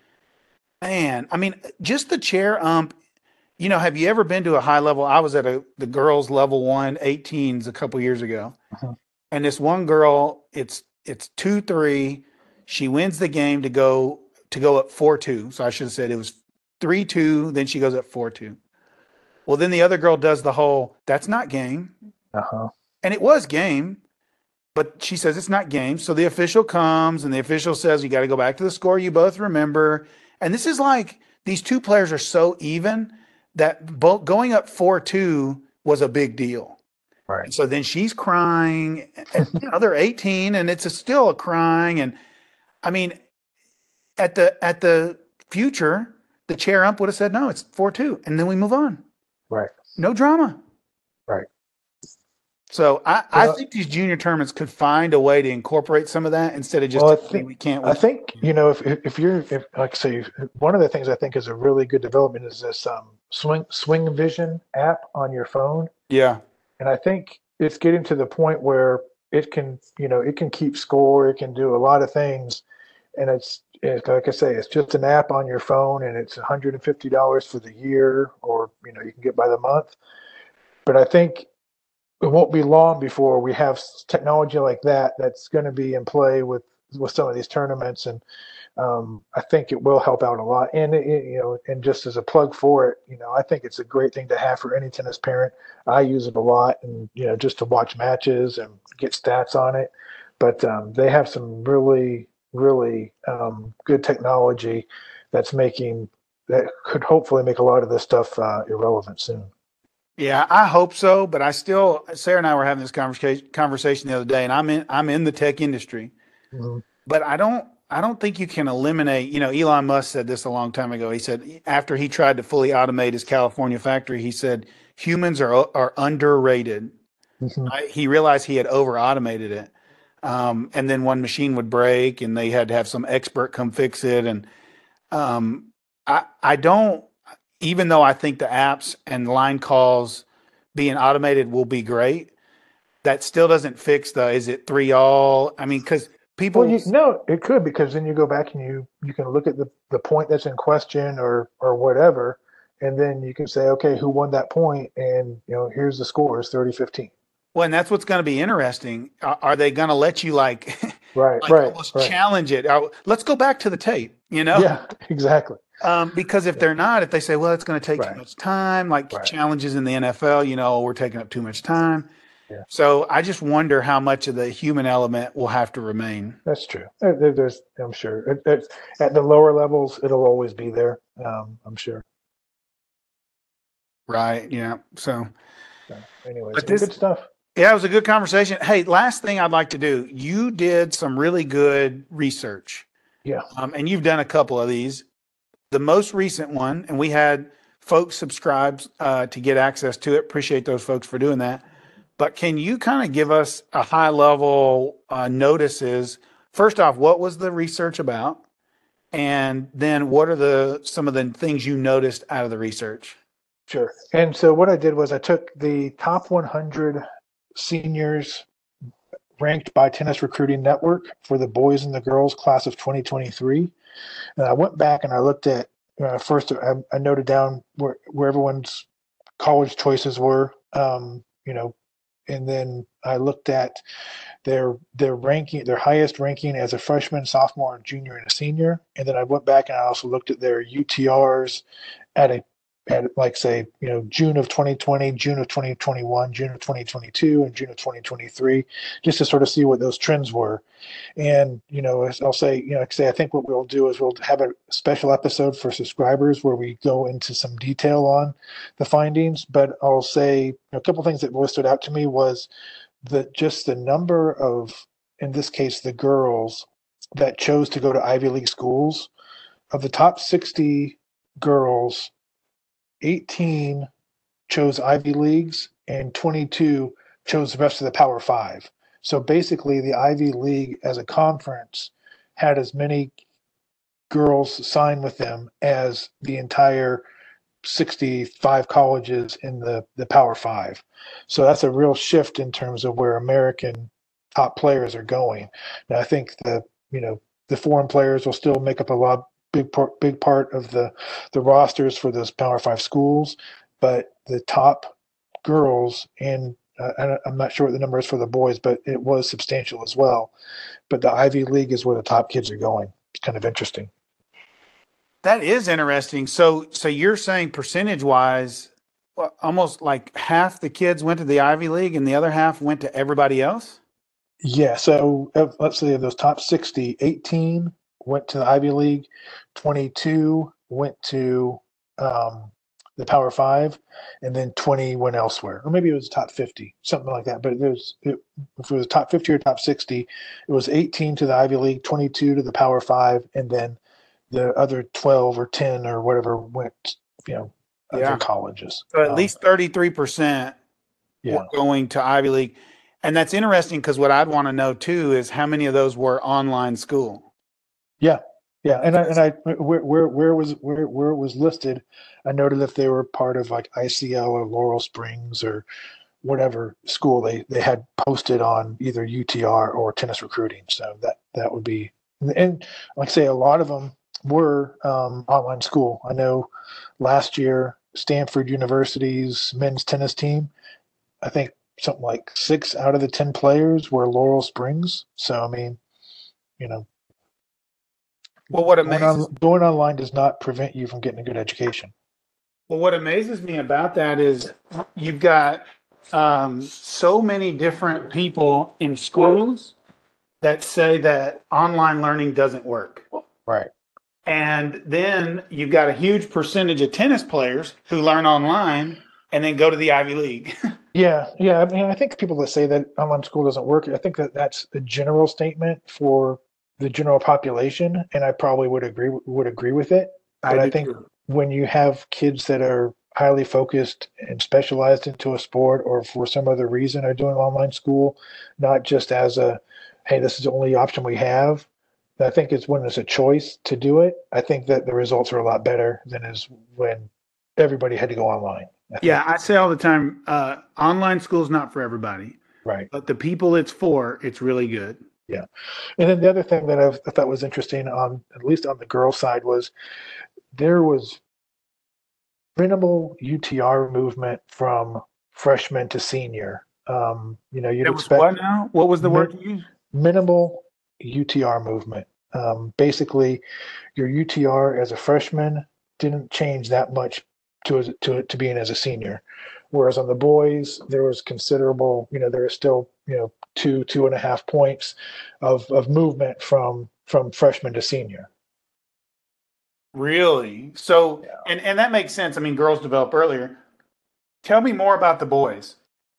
man, I mean, just the chair ump, have you ever been to a high level? I was at the girls level 1 18s a couple years ago. And this one girl, it's 2-3. She wins the game to go up 4-2. So I should have said it was 3-2. Then she goes up 4-2. Well, then the other girl does the whole, that's not game. And it was game, but she says it's not game. So the official comes and the official says, you got to go back to the score you both remember. And this is like, these two players are so even that both going up 4-2 was a big deal. Right. And so then she's crying, and, they're 18 and it's still a crying. And I mean, at the future, the chair ump would have said, no, it's 4-2. And then we move on. Right. No drama. Right. So I think these junior tournaments could find a way to incorporate some of that instead of just we can't win. I think, if like I say, one of the things I think is a really good development is this Swing Vision app on your phone. Yeah. And I think it's getting to the point where it can keep score, it can do a lot of things. And it's like I say, it's just an app on your phone, and it's $150 for the year, or you can get by the month. But I think it won't be long before we have technology like that's going to be in play with some of these tournaments, and I think it will help out a lot. And and just as a plug for it, I think it's a great thing to have for any tennis parent. I use it a lot, and just to watch matches and get stats on it. But they have some really good technology that could hopefully make a lot of this stuff irrelevant soon. Yeah, I hope so. But Sarah and I were having this conversation the other day, and I'm in the tech industry, but I don't think you can eliminate. Elon Musk said this a long time ago. He said after he tried to fully automate his California factory, he said humans are underrated. He realized he had over automated it. And then one machine would break and they had to have some expert come fix it. And I don't, even though I think the apps and line calls being automated will be great, that still doesn't fix is it 3-all? I mean, because people. Well, no, it could, because then you go back and you can look at the point that's in question or whatever, and then you can say, okay, who won that point? And, here's the score, it's 30-15. Well, and that's what's going to be interesting. Are they going to let you almost challenge it? Let's go back to the tape, Yeah, exactly. Because if they're not, if they say, well, it's going to take too much time, challenges in the NFL, we're taking up too much time. Yeah. So I just wonder how much of the human element will have to remain. That's true. I'm sure at the lower levels, it'll always be there. I'm sure. Right. Yeah. So anyways, good stuff. Yeah, it was a good conversation. Hey, last thing I'd like to do, you did some really good research. Yeah. And you've done a couple of these. The most recent one, and we had folks subscribe to get access to it. Appreciate those folks for doing that. But can you kind of give us a high level notices? First off, what was the research about? And then what are some of the things you noticed out of the research? Sure. And so what I did was I took the top 100 seniors ranked by Tennis Recruiting Network for the boys and the girls class of 2023. And I went back and I looked at, first I noted down where everyone's college choices were, and then I looked at their ranking, their highest ranking as a freshman, sophomore, junior, and a senior. And then I went back and I also looked at their UTRs at a at like say, June of 2020, June of 2021, June of 2022, and June of 2023, just to sort of see what those trends were. And I'll say, I think what we'll do is we'll have a special episode for subscribers where we go into some detail on the findings. But I'll say a couple things that really stood out to me was just the number of, in this case, the girls that chose to go to Ivy League schools. Of the top 60 girls, 18 chose Ivy Leagues and 22 chose the rest of the Power Five. So basically, the Ivy League as a conference had as many girls sign with them as the entire 65 colleges in the Power Five. So that's a real shift in terms of where American top players are going. Now, I think the foreign players will still make up a big part of the rosters for those Power Five schools, but the top girls, and I'm not sure what the number is for the boys, but it was substantial as well. But the Ivy League is where the top kids are going. It's kind of interesting. That is interesting. So you're saying percentage wise, almost like half the kids went to the Ivy League and the other half went to everybody else? Yeah. So let's say of those top 60, 18 went to the Ivy League, 22 went to the Power Five, and then 20 went elsewhere. Or maybe it was top 50, something like that. But if it was top 50 or top 60, it was 18 to the Ivy League, 22 to the Power Five, and then the other 12 or 10 or whatever went, other colleges. So at least 33% were going to Ivy League. And that's interesting because what I'd want to know too is how many of those were online school. Yeah. Yeah. And where it was listed, I noted if they were part of like ICL or Laurel Springs or whatever school they had posted on either UTR or Tennis Recruiting. So that would be, and like I say, a lot of them were online school. I know last year, Stanford University's men's tennis team, I think something like 6 out of the 10 players were Laurel Springs. So, I mean, well, what amazes going online does not prevent you from getting a good education. Well, what amazes me about that is you've got so many different people in schools that say that online learning doesn't work. Right. And then you've got a huge percentage of tennis players who learn online and then go to the Ivy League. Yeah. I mean, I think people that say that online school doesn't work, I think that's a general statement for the general population, and I probably would agree with it. But I think when you have kids that are highly focused and specialized into a sport, or for some other reason are doing online school, not just as a, hey, this is the only option we have. I think it's when it's a choice to do it. I think that the results are a lot better than is when everybody had to go online. I say all the time, online school is not for everybody. Right. But the people it's for, it's really good. Yeah. And then the other thing that I thought was interesting, at least on the girls' side, was there was minimal UTR movement from freshman to senior. You'd expect what now? What was the word you used? Minimal UTR movement. Basically, your UTR as a freshman didn't change that much to being as a senior. Whereas on the boys, there was considerable, there was still, 2.5 points of movement from freshman to senior. Really? So, and that makes sense. I mean, girls develop earlier. Tell me more about the boys.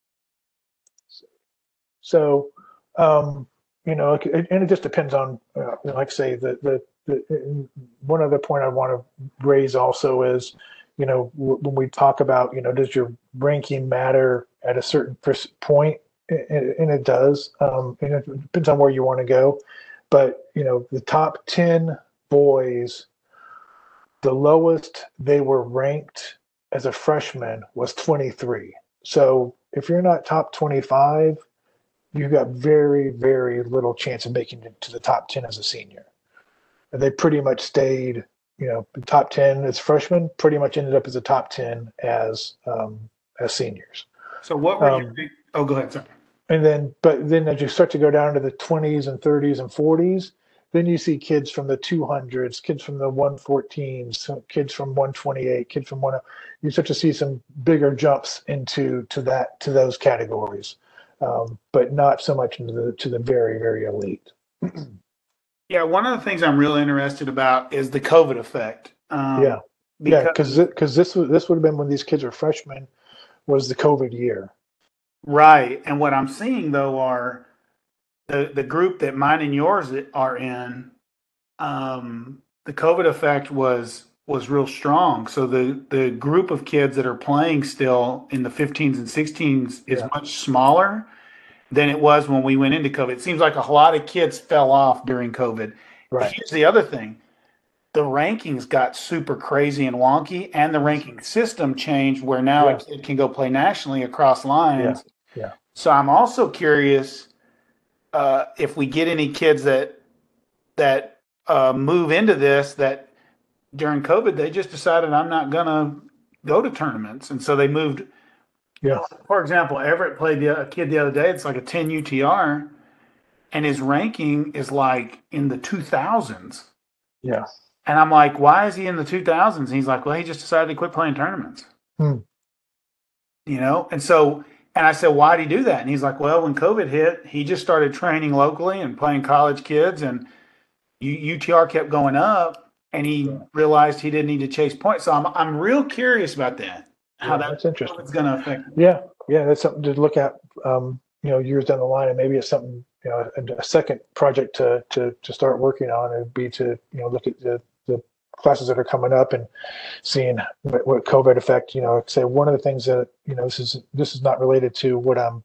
So, and it just depends on, like I say, the one other point I want to raise also is, when we talk about, does your ranking matter at a certain point? And it does. And it depends on where you want to go. But, the top 10 boys, the lowest they were ranked as a freshman was 23. So if you're not top 25, you've got very, very little chance of making it to the top 10 as a senior. And they pretty much stayed, the top 10 as freshmen, pretty much ended up as a top 10 as seniors. So what were Oh, go ahead, sorry. But then as you start to go down to the 20s and 30s and 40s, then you see kids from the 200s, kids from the 114s, kids from 128, kids from one. You start to see some bigger jumps to those categories, but not so much into the very very elite. Yeah, one of the things I'm real interested about is the COVID effect. Yeah, yeah, Because because this would have been when these kids were freshmen, was the COVID year. right, and what I'm seeing though are the group that mine and yours are in. The COVID effect was real strong. So the group of kids that are playing still in the 15s and 16s is Yeah, much smaller than it was when we went into COVID. It seems like a lot of kids fell off during COVID. right. Here's the other thing. The rankings got super crazy and wonky, and the ranking system changed where now a Yeah, kid can go play nationally across yeah, lines. yeah. So I'm also curious if we get any kids that move into this that during COVID they just decided I'm not gonna go to tournaments, and so they moved. Yeah, For example, Everett played a kid the other day. It's like a 10 UTR, and his ranking is like in the 2000s. yeah. And I'm like, why is he in the 2000s? And he's like, well, he just decided to quit playing tournaments, Hmm. And so, and I said, why did he do that? And he's like, well, when COVID hit, he just started training locally and playing college kids, and UTR kept going up, and he Yeah, realized he didn't need to chase points. So I'm real curious about that, how yeah. that That's interesting. COVID's going to affect. Yeah, yeah. That's something to look at. Years down the line, and maybe it's something a second project to start working on. Would be to look at the classes that are coming up and seeing what COVID effect. Say one of the things that this is not related to what I'm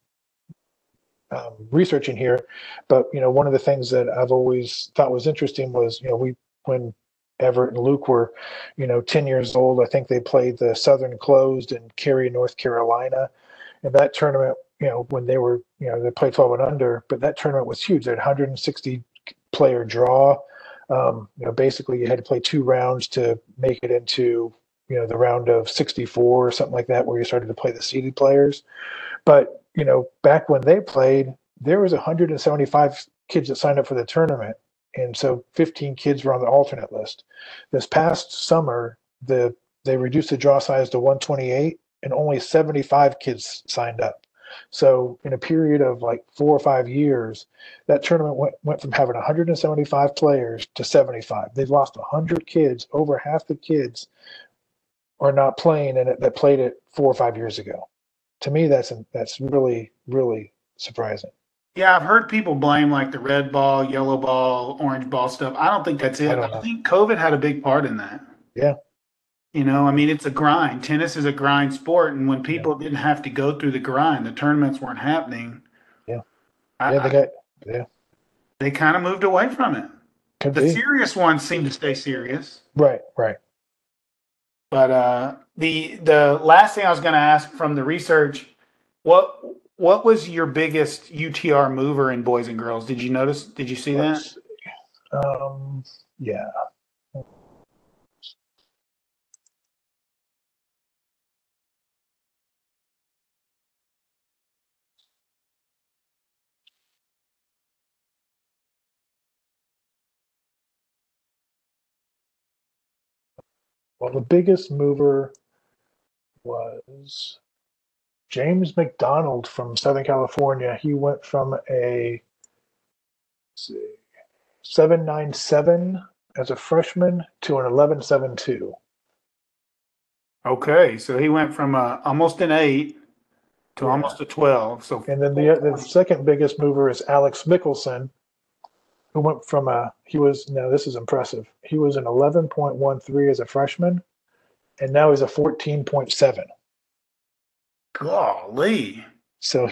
researching here, but one of the things that I've always thought was interesting was we when Everett and Luke were 10 years old, I think they played the Southern Closed in Cary, North Carolina, and that tournament, when they were they played 12 and under, but that tournament was huge. They had 160 player draw. Basically you had to play 2 rounds to make it into the round of 64 or something like that, where you started to play the seeded players. But back when they played, there was 175 kids that signed up for the tournament, and so 15 kids were on the alternate list. This past summer, they reduced the draw size to 128, and only 75 kids signed up. So in a period of like 4 or 5 years, that tournament went from having 175 players to 75. They've lost 100 kids. Over half the kids are not playing in it that played it 4 or 5 years ago. To me, that's really really surprising. Yeah, I've heard people blame like the red ball, yellow ball, orange ball stuff. I don't think that's I it. don't I know. think COVID had a big part in that. Yeah, I mean, it's a grind. Tennis is a grind sport, and when yeah, people didn't have to go through the grind, the tournaments weren't happening. yeah, I, yeah. They I, got yeah. they kind of moved away from it. Could The be serious ones seem to stay serious, right, right. but the last thing I was going to ask from the research, what what was your biggest UTR mover in boys and girls? Did you notice? Did you see that? Let's um, yeah. Well, the biggest mover was James McDonald from Southern California. He went from a, let's see, 797 as a freshman to an 1172. Okay, so he went from almost an 8 to Yeah. almost a 12. So And then the second biggest mover is Alex Mickelson, who went from he was, now this is impressive. He was an 11.13 as a freshman, and now he's a 14.7. golly. So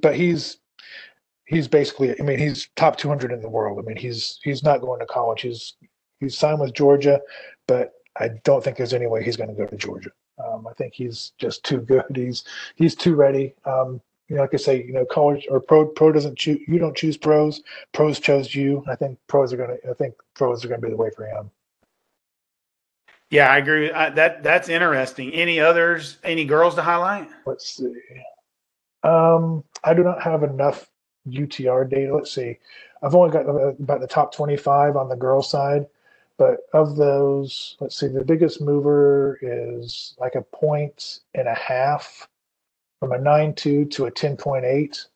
he's basically, I mean, he's top 200 in the world. I mean, he's not going to college. He's signed with Georgia, but I don't think there's any way he's going to go to Georgia. I think he's just too good. He's too ready. Like I say, college or pro doesn't choose. You don't choose pros. Pros chose you. I think pros are going to be the way for him. Yeah, I agree. That's interesting. Any others? Any girls to highlight? Let's see. I do not have enough UTR data. Let's see. I've only got about the top 25 on the girl side, but of those, let's see, the biggest mover is like 1.5 from a 9.2 to a 10.8.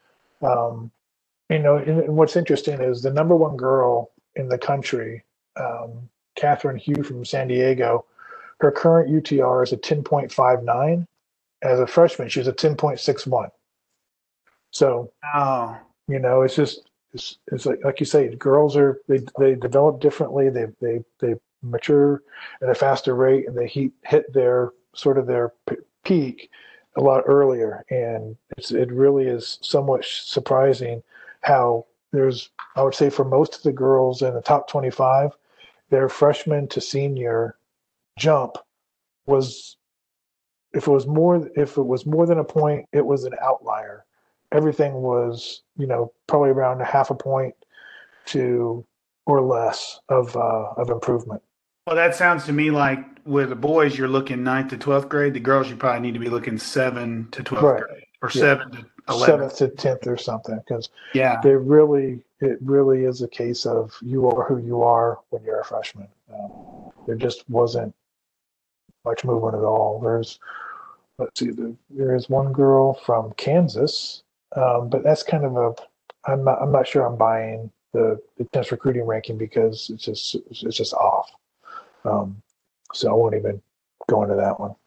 And what's interesting is the number one girl in the country, Catherine Hugh from San Diego, her current UTR is a 10.59. As a freshman, she was a 10.61. So, it's just it's like you say, girls they develop differently. They mature at a faster rate, and they hit their sort of their peak a lot earlier. And it really is somewhat surprising how I would say for most of the girls in the top 25, their freshman to senior jump was, if it was more than a point, it was an outlier. Everything was, probably around a half a point to or less of improvement. Well, that sounds to me like with the boys, you're looking 9th to 12th grade. The girls, you probably need to be looking 7th to 12th grade, or 7th to 11th. 7th to 10th or something, because it really is a case of you are who you are when you're a freshman. There just wasn't much movement at all. There is one girl from Kansas, but that's kind of I'm not sure I'm buying the intense recruiting ranking, because it's just off. So I won't even go into that one.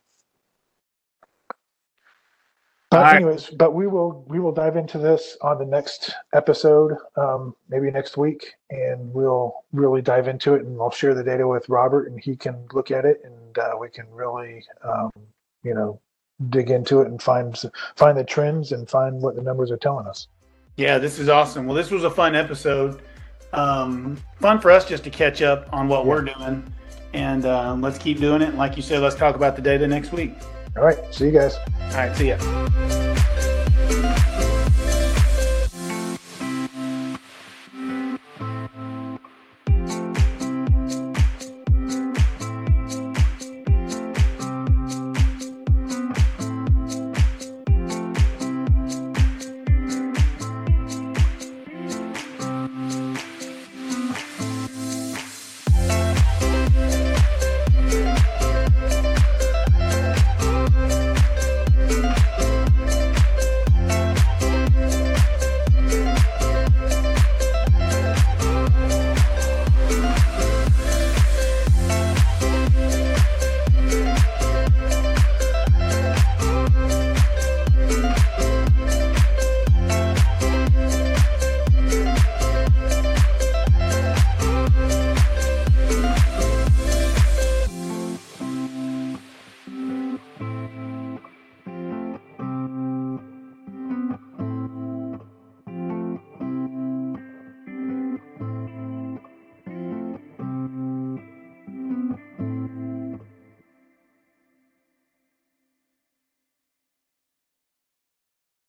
But anyways, but we will dive into this on the next episode, maybe next week, and we'll really dive into it, and I'll share the data with Robert, and he can look at it, and we can really, dig into it and find the trends and find what the numbers are telling us. Yeah, this is awesome. Well, this was a fun episode. Fun for us just to catch up on what we're doing, and let's keep doing it. And like you said, let's talk about the data next week. All right. See you guys. All right. See ya.